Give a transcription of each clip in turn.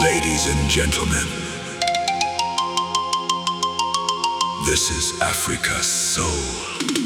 Ladies and gentlemen, this is Africa Soul.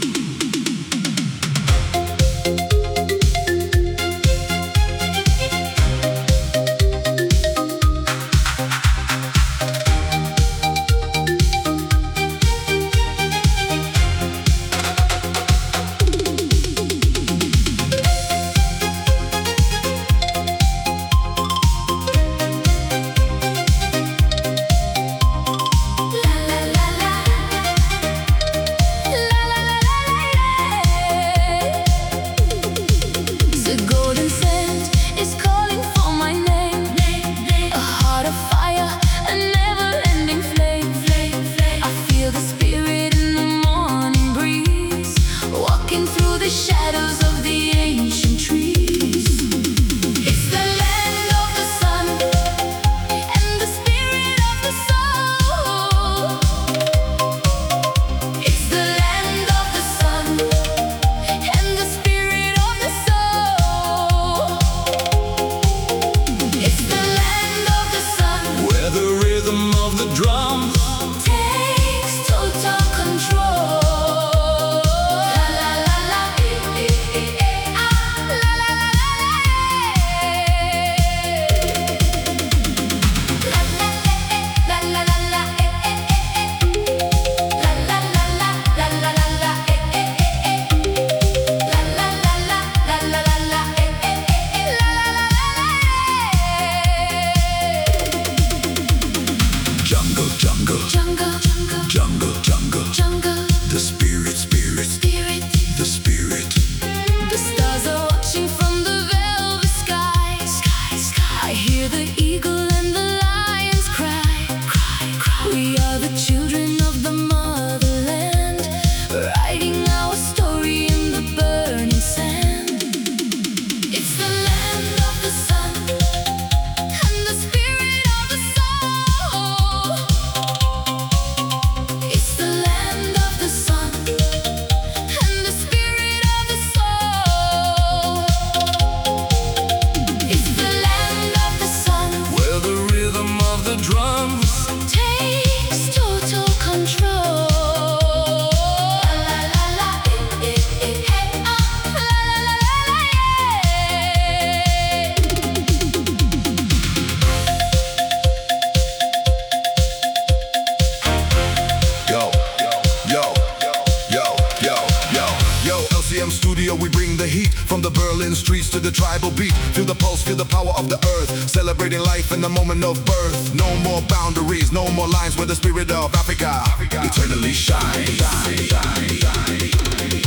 Studio, we bring the heat from the Berlin streets to the tribal beat. Feel the pulse, feel the power of the earth, celebrating life in the moment of birth. No more boundaries, no more lines, where the spirit of Africa eternally shines.